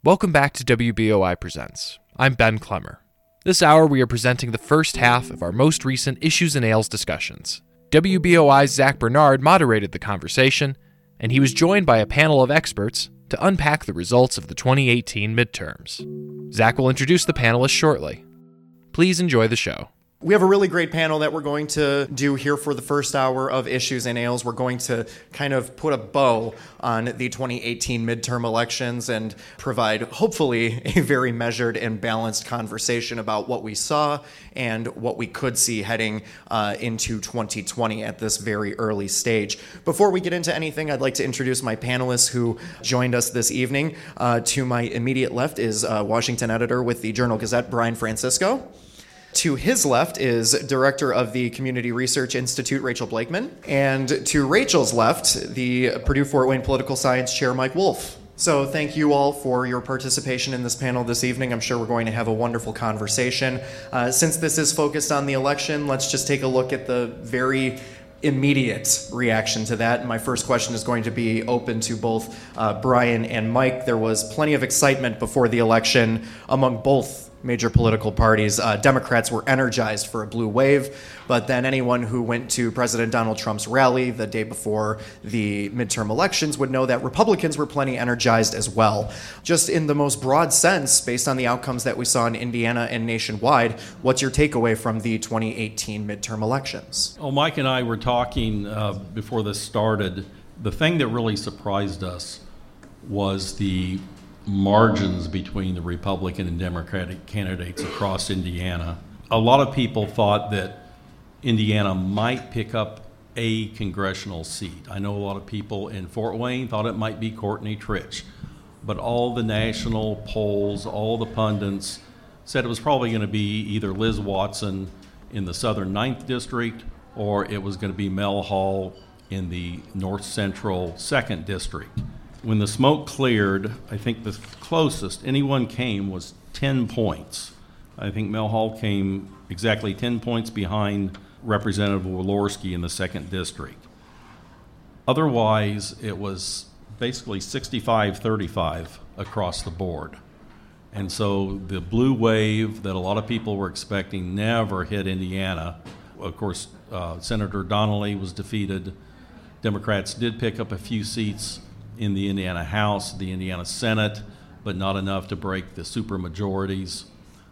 Welcome back to WBOI Presents. I'm Ben Clemmer. This hour we are presenting the first half of our most recent Issues and Ales discussions. WBOI's Zach Bernard moderated the conversation, and he was joined by a panel of experts to unpack the results of the 2018 midterms. Zach will introduce the panelists shortly. Please enjoy the show. We have a really great panel that we're going to do here for the first hour of Issues and Ales. We're going to kind of put a bow on the 2018 midterm elections and provide, hopefully, a very measured and balanced conversation about what we saw and what we could see heading into 2020 at this very early stage. Before we get into anything, I'd like to introduce my panelists who joined us this evening. To my immediate left is Washington editor with the Journal-Gazette, Brian Francisco. To his left is Director of the Community Research Institute, Rachel Blakeman. And to Rachel's left, the Purdue Fort Wayne Political Science Chair, Mike Wolf. So thank you all for your participation in this panel this evening. I'm sure we're going to have a wonderful conversation. Since this is focused on the election, let's just take a look at the very immediate reaction to that. And my first question is going to be open to both Brian and Mike. There was plenty of excitement before the election among both major political parties. Democrats were energized for a blue wave, but then anyone who went to President Donald Trump's rally the day before the midterm elections would know that Republicans were plenty energized as well. Just in the most broad sense, based on the outcomes that we saw in Indiana and nationwide, what's your takeaway from the 2018 midterm elections? Well, Mike and I were talking before this started. The thing that really surprised us was the margins between the Republican and Democratic candidates across Indiana. A lot of people thought that Indiana might pick up a congressional seat. I know a lot of people in Fort Wayne thought it might be Courtney Tritch, but all the national polls, all the pundits said it was probably going to be either Liz Watson in the Southern 9th District or it was going to be Mel Hall in the North Central 2nd District. When the smoke cleared, I think the closest anyone came was 10 points. I think Mel Hall came exactly 10 points behind Representative Walorski in the 2nd District. Otherwise, it was basically 65-35 across the board. And so the blue wave that a lot of people were expecting never hit Indiana. Of course, Senator Donnelly was defeated. Democrats did pick up a few seats in the Indiana House, the Indiana Senate, but not enough to break the supermajorities.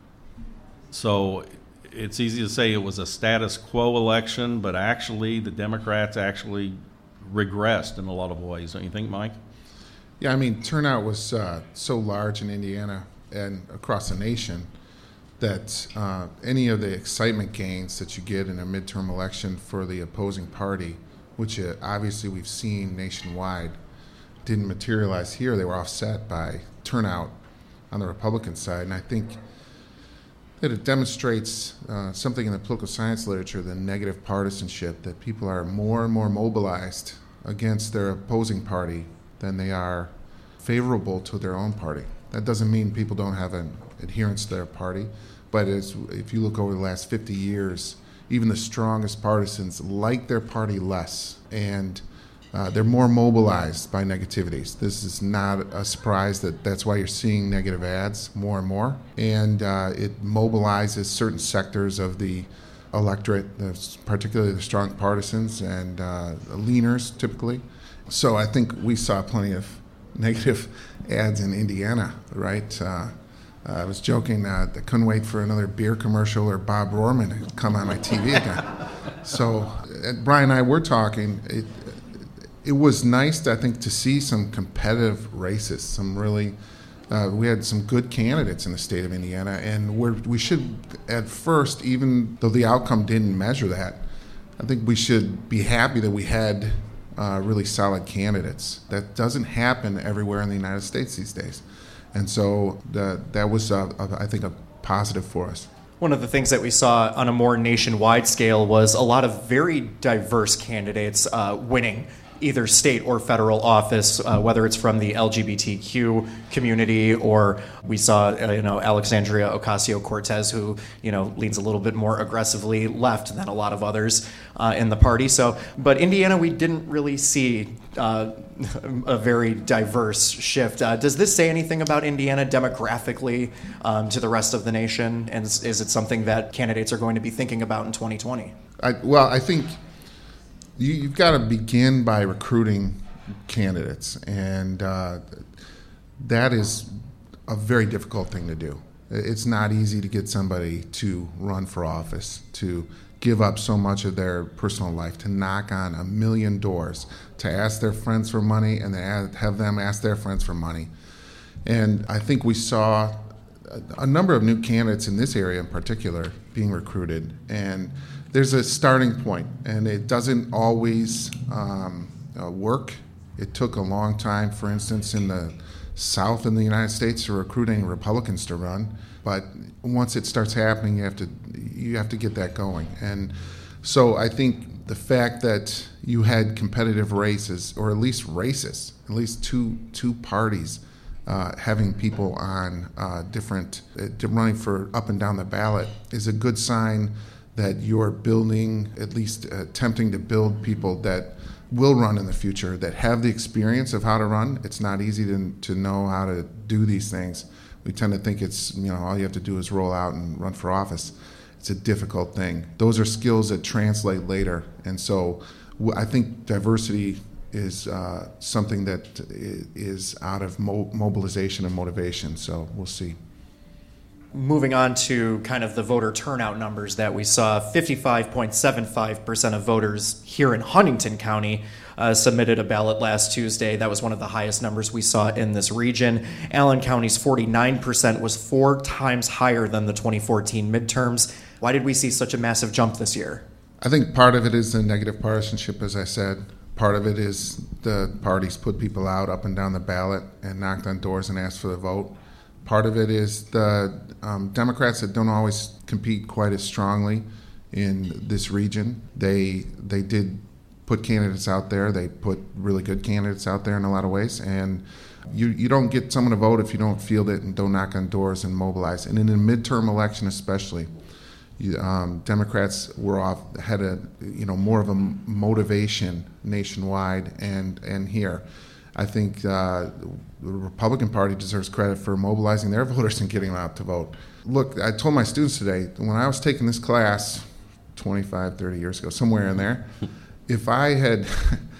So it's easy to say it was a status quo election, but actually the Democrats actually regressed in a lot of ways. Don't you think, Mike? Yeah, I mean, turnout was so large in Indiana and across the nation that any of the excitement gains that you get in a midterm election for the opposing party, which obviously we've seen nationwide, didn't materialize here. They were offset by turnout on the Republican side. And I think that it demonstrates something in the political science literature, the negative partisanship, that people are more and more mobilized against their opposing party than they are favorable to their own party. That doesn't mean people don't have an adherence to their party, but if you look over the last 50 years, even the strongest partisans like their party less, and they're more mobilized by negativities. This is not a surprise that's why you're seeing negative ads more and more. And it mobilizes certain sectors of the electorate, particularly the strong partisans and leaners typically. So I think we saw plenty of negative ads in Indiana, right? I was joking, I couldn't wait for another beer commercial or Bob Rohrman to come on my TV again. So Brian and I were talking. It was nice, I think, to see some competitive races, some really, we had some good candidates in the state of Indiana, and we should, at first, even though the outcome didn't measure that, I think we should be happy that we had really solid candidates. That doesn't happen everywhere in the United States these days. And so that was, I think, a positive for us. One of the things that we saw on a more nationwide scale was a lot of very diverse candidates winning either state or federal office, whether it's from the LGBTQ community or we saw, Alexandria Ocasio-Cortez, who, leans a little bit more aggressively left than a lot of others in the party. But Indiana, we didn't really see a very diverse shift. Does this say anything about Indiana demographically to the rest of the nation? And is it something that candidates are going to be thinking about in 2020? I think you've got to begin by recruiting candidates, and that is a very difficult thing to do. It's not easy to get somebody to run for office, to give up so much of their personal life, to knock on a million doors, to ask their friends for money, and then have them ask their friends for money. And I think we saw a number of new candidates in this area in particular being recruited, and there's a starting point, and it doesn't always work. It took a long time, for instance, in the South in the United States, for recruiting Republicans to run. But once it starts happening, you have to get that going. And so I think the fact that you had competitive races, or at least races, at least two parties having people on different running for up and down the ballot, is a good sign that you're building, at least attempting to build people that will run in the future, that have the experience of how to run. It's not easy to know how to do these things. We tend to think it's, all you have to do is roll out and run for office. It's a difficult thing. Those are skills that translate later. And so I think diversity is something that is out of mobilization and motivation. So we'll see. Moving on to kind of the voter turnout numbers that we saw, 55.75% of voters here in Huntington County submitted a ballot last Tuesday. That was one of the highest numbers we saw in this region. Allen County's 49% was 4 times higher than the 2014 midterms. Why did we see such a massive jump this year? I think part of it is the negative partisanship, as I said. Part of it is the parties put people out up and down the ballot and knocked on doors and asked for the vote. Part of it is the Democrats that don't always compete quite as strongly in this region. They did put candidates out there. They put really good candidates out there in a lot of ways. And you don't get someone to vote if you don't field it and don't knock on doors and mobilize. And in a midterm election especially, Democrats had more of a motivation nationwide and here. I think the Republican Party deserves credit for mobilizing their voters and getting them out to vote. Look, I told my students today, when I was taking this class 25, 30 years ago, somewhere in there, if I had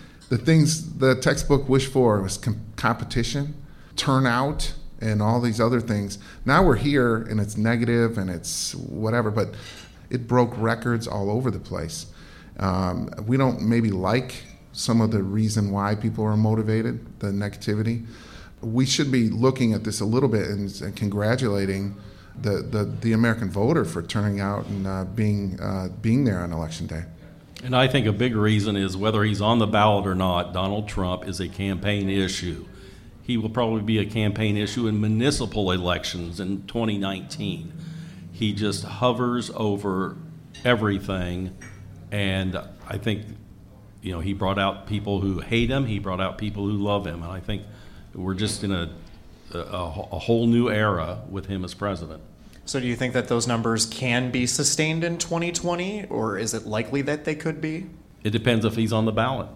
the textbook wished for was competition, turnout, and all these other things. Now we're here, and it's negative, and it's whatever, but it broke records all over the place. We don't maybe like some of the reason why people are motivated, the negativity. We should be looking at this a little bit and congratulating the American voter for turning out and being there on Election Day. And I think a big reason is whether he's on the ballot or not, Donald Trump is a campaign issue. He will probably be a campaign issue in municipal elections in 2019. He just hovers over everything, and I think he brought out people who hate him. He brought out people who love him. And I think we're just in a whole new era with him as president. So do you think that those numbers can be sustained in 2020, or is it likely that they could be? It depends if he's on the ballot.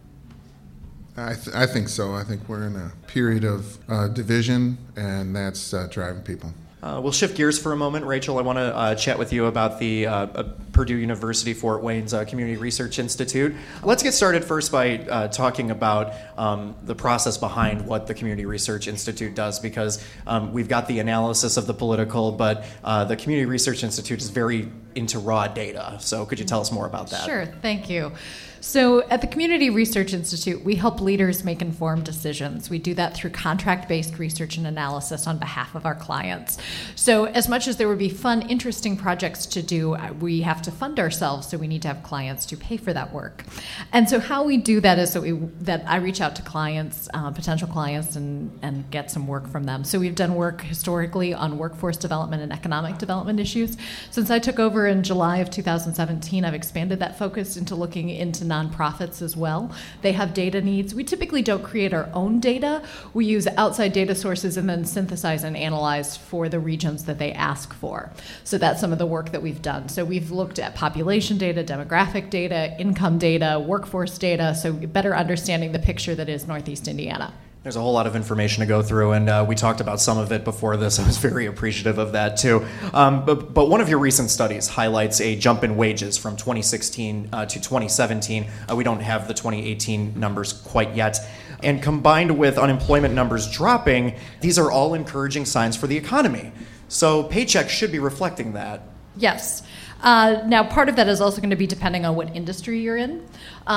I think so. I think we're in a period of division, and that's driving people. We'll shift gears for a moment. Rachel, I want to chat with you about the Purdue University Fort Wayne's Community Research Institute. Let's get started first by talking about the process behind what the Community Research Institute does, because we've got the analysis of the political, but the Community Research Institute is very into raw data. So could you tell us more about that? Sure, thank you. So at the Community Research Institute, we help leaders make informed decisions. We do that through contract-based research and analysis on behalf of our clients. So as much as there would be fun, interesting projects to do, we have to fund ourselves, so we need to have clients to pay for that work. And so how we do that is that I reach out to clients, potential clients, and get some work from them. So we've done work historically on workforce development and economic development issues. Since I took over September and July of 2017, I've expanded that focus into looking into nonprofits as well. They have data needs. We typically don't create our own data. We use outside data sources and then synthesize and analyze for the regions that they ask for. So that's some of the work that we've done. So we've looked at population data, demographic data, income data, workforce data, so better understanding the picture that is Northeast Indiana. There's a whole lot of information to go through, and we talked about some of it before this. I was very appreciative of that, too. But one of your recent studies highlights a jump in wages from 2016 to 2017. We don't have the 2018 numbers quite yet. And combined with unemployment numbers dropping, these are all encouraging signs for the economy. So paychecks should be reflecting that. Yes. Now, part of that is also going to be depending on what industry you're in.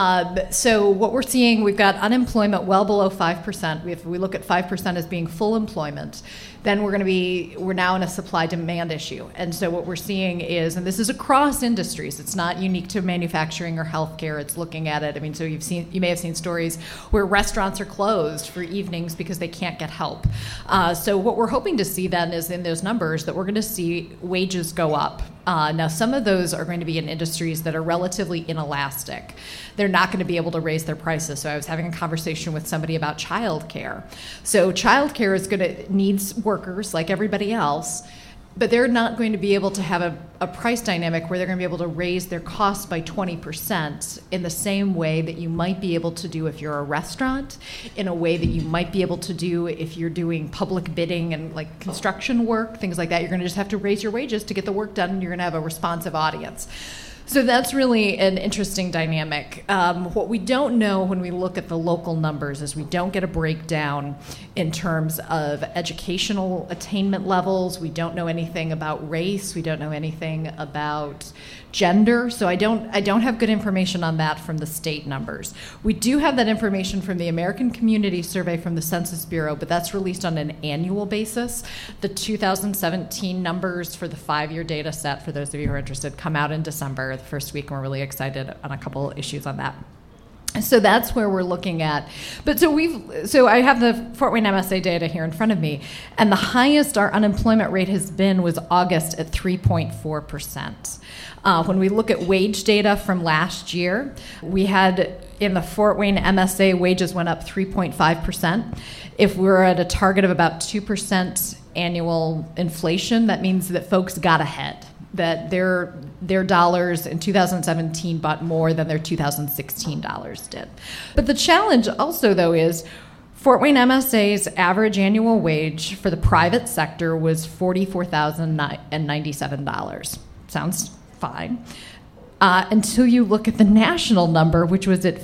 So what we're seeing, we've got unemployment well below 5%. If we look at 5% as being full employment, then we're now in a supply-demand issue. And so what we're seeing is, and this is across industries, it's not unique to manufacturing or healthcare, it's looking at it. I mean, so you may have seen stories where restaurants are closed for evenings because they can't get help. So what we're hoping to see then is in those numbers that we're going to see wages go up. Now, some of those are going to be in industries that are relatively inelastic. They're not going to be able to raise their prices. So I was having a conversation with somebody about childcare. So childcare is going to needs workers like everybody else, but they're not going to be able to have a price dynamic where they're going to be able to raise their costs by 20% in the same way that you might be able to do if you're a restaurant, in a way that you might be able to do if you're doing public bidding and like construction work, things like that. You're going to just have to raise your wages to get the work done, and you're going to have a responsive audience. So that's really an interesting dynamic. What we don't know when we look at the local numbers is we don't get a breakdown in terms of educational attainment levels. We don't know anything about race. We don't know anything about gender. So I don't have good information on that from the state numbers. We do have that information from the American Community Survey from the Census Bureau, but that's released on an annual basis. The 2017 numbers for the 5-year data set, for those of you who are interested, come out in December, the first week, and we're really excited on a couple issues on that. So that's where we're looking at. But so I have the Fort Wayne MSA data here in front of me, and the highest our unemployment rate has been was August at 3.4%. When we look at wage data from last year, we had in the Fort Wayne MSA wages went up 3.5%. If we're at a target of about 2% annual inflation, that means that folks got ahead, that their dollars in 2017 bought more than their 2016 dollars did. But the challenge also, though, is Fort Wayne MSA's average annual wage for the private sector was $44,097. Sounds fine. Until you look at the national number, which was at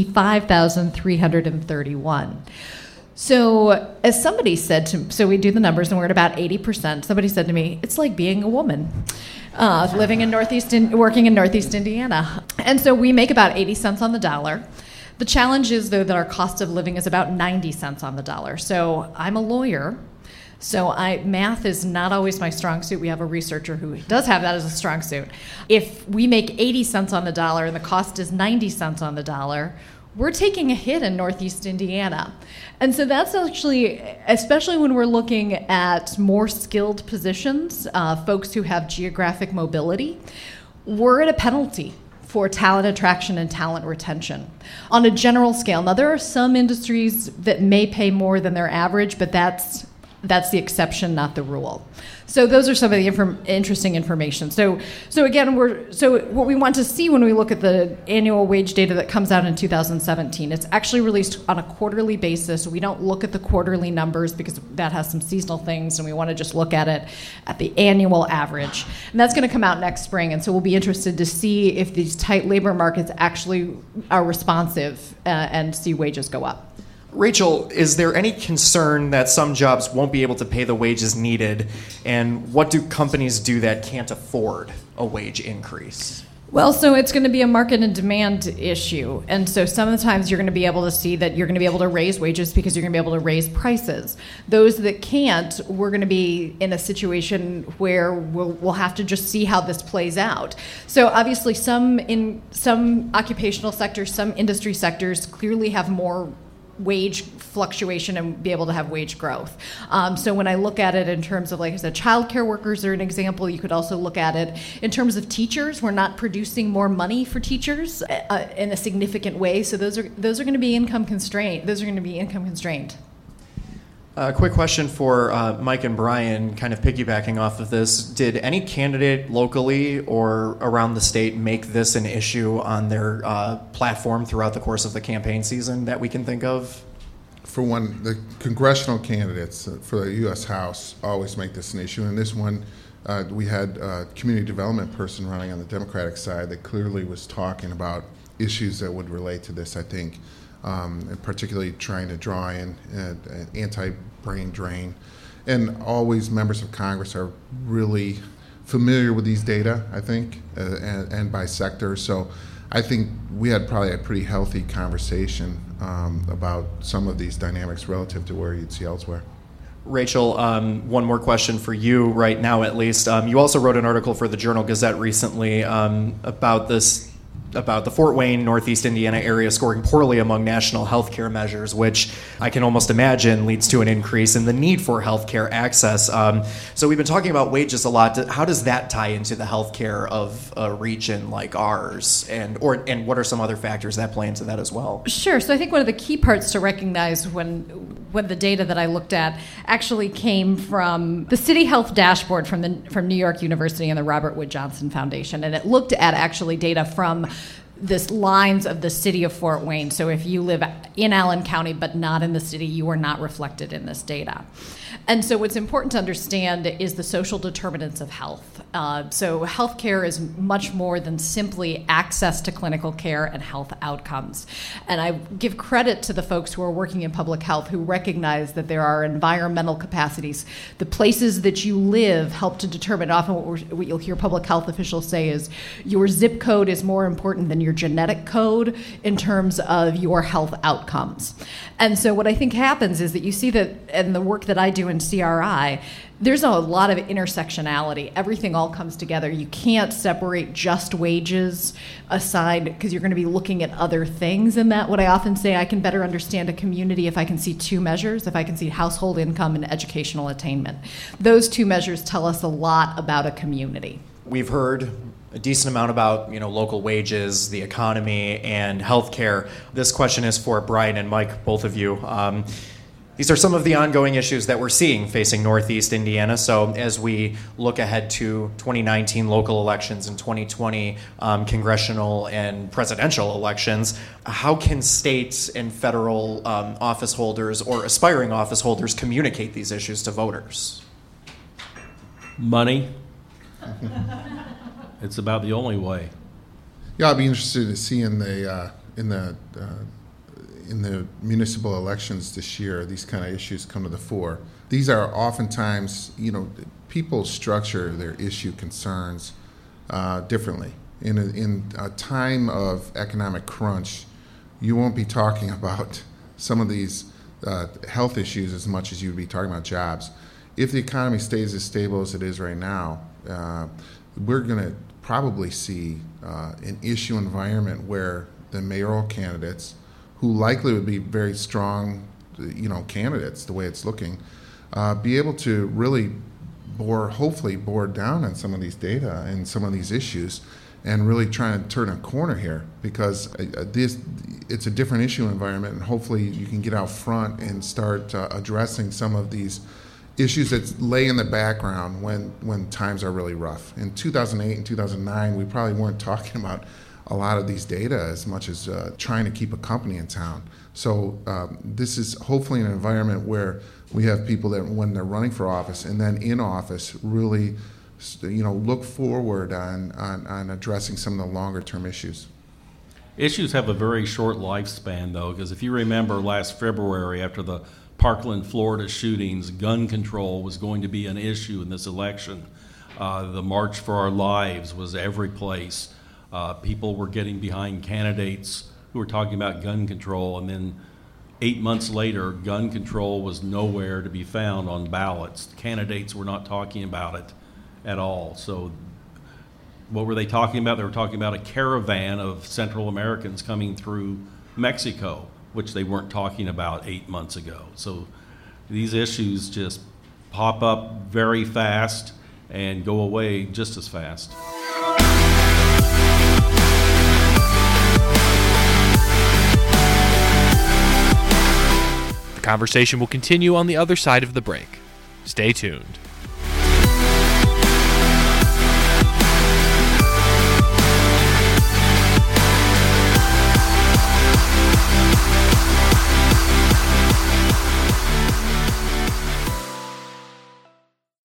$55,331. So as somebody said to me, so we do the numbers and we're at about 80%. Somebody said to me, it's like being a woman working in Northeast Indiana. And so we make about 80 cents on the dollar. The challenge is, though, that our cost of living is about 90 cents on the dollar. So I'm a lawyer. So math is not always my strong suit. We have a researcher who does have that as a strong suit. If we make 80 cents on the dollar and the cost is 90 cents on the dollar, we're taking a hit in Northeast Indiana. And so that's actually, especially when we're looking at more skilled positions, folks who have geographic mobility, we're at a penalty for talent attraction and talent retention on a general scale. Now, there are some industries that may pay more than their average, but that's the exception, not the rule. So those are some of the interesting information. So again, what we want to see when we look at the annual wage data that comes out in 2017, it's actually released on a quarterly basis. We don't look at the quarterly numbers because that has some seasonal things, and we want to just look at it at the annual average. And that's going to come out next spring, and so we'll be interested to see if these tight labor markets actually are responsive and see wages go up. Rachel, is there any concern that some jobs won't be able to pay the wages needed, and what do companies do that can't afford a wage increase? Well, so it's going to be a market and demand issue. And so sometimes you're going to be able to see that you're going to be able to raise wages because you're going to be able to raise prices. Those that can't, we're going to be in a situation where we'll have to just see how this plays out. So obviously in some occupational sectors, some industry sectors clearly have more wage fluctuation and be able to have wage growth. So when I look at it in terms of, like I said, childcare workers are an example. You could also look at it in terms of teachers. We're not producing more money for teachers in a significant way. So those are going to be income constrained. Quick question for Mike and Brian, kind of piggybacking off of this. Did any candidate locally or around the state make this an issue on their platform throughout the course of the campaign season that we can think of? For one, the congressional candidates for the U.S. House always make this an issue. And this one, we had a community development person running on the Democratic side that clearly was talking about issues that would relate to this, I think, and particularly trying to draw in an anti-brain drain. And always members of Congress are really familiar with these data, I think, and by sector. So I think we had probably a pretty healthy conversation about some of these dynamics relative to where you'd see elsewhere. Rachel, one more question for you right now, at least. You also wrote an article for the Journal-Gazette recently about the Fort Wayne, Northeast Indiana area scoring poorly among national healthcare measures, which I can almost imagine leads to an increase in the need for healthcare access. So we've been talking about wages a lot. How does that tie into the healthcare of a region like ours? And what are some other factors that play into that as well? Sure. So I think one of the key parts to recognize when the data that I looked at actually came from the City Health Dashboard from New York University and the Robert Wood Johnson Foundation, and it looked at actually data from this lines of the city of Fort Wayne. So if you live in Allen County but not in the city, you are not reflected in this data. And so what's important to understand is the social determinants of health. So healthcare is much more than simply access to clinical care and health outcomes. And I give credit to the folks who are working in public health who recognize that there are environmental capacities. The places that you live help to determine. Often what you'll hear public health officials say is your zip code is more important than your genetic code in terms of your health outcomes. And so what I think happens is that you see that in the work that I do in CRI, there's a lot of intersectionality. Everything all comes together. You can't separate just wages aside because you're going to be looking at other things in that. What I often say, I can better understand a community if I can see two measures, if I can see household income and educational attainment. Those two measures tell us a lot about a community. We've heard a decent amount about local wages, the economy, and healthcare. This question is for Brian and Mike, both of you. These are some of the ongoing issues that we're seeing facing Northeast Indiana. So as we look ahead to 2019 local elections and 2020 congressional and presidential elections, how can states and federal office holders or aspiring office holders communicate these issues to voters? Money. It's about the only way. Yeah, I'll be interested to see in the municipal elections this year, these kind of issues come to the fore. These are oftentimes, people structure their issue concerns differently. In a time of economic crunch, you won't be talking about some of these health issues as much as you'd be talking about jobs. If the economy stays as stable as it is right now, we're going to probably see an issue environment where the mayoral candidates, who likely would be very strong, candidates the way it's looking, be able to really hopefully bore down on some of these data and some of these issues and really try and turn a corner here, because it's a different issue environment, and hopefully you can get out front and start addressing some of these issues that lay in the background when times are really rough. In 2008 and 2009, we probably weren't talking about a lot of these data as much as trying to keep a company in town. So this is hopefully an environment where we have people that, when they're running for office and then in office, really look forward on addressing some of the longer term issues. Issues have a very short lifespan, though, because if you remember last February, after the Parkland, Florida shootings, gun control was going to be an issue in this election. The March for Our Lives was every place. People were getting behind candidates who were talking about gun control, and then 8 months later, gun control was nowhere to be found on ballots. Candidates were not talking about it at all. So what were they talking about? They were talking about a caravan of Central Americans coming through Mexico. which they weren't talking about 8 months ago. So these issues just pop up very fast and go away just as fast. The conversation will continue on the other side of the break. Stay tuned.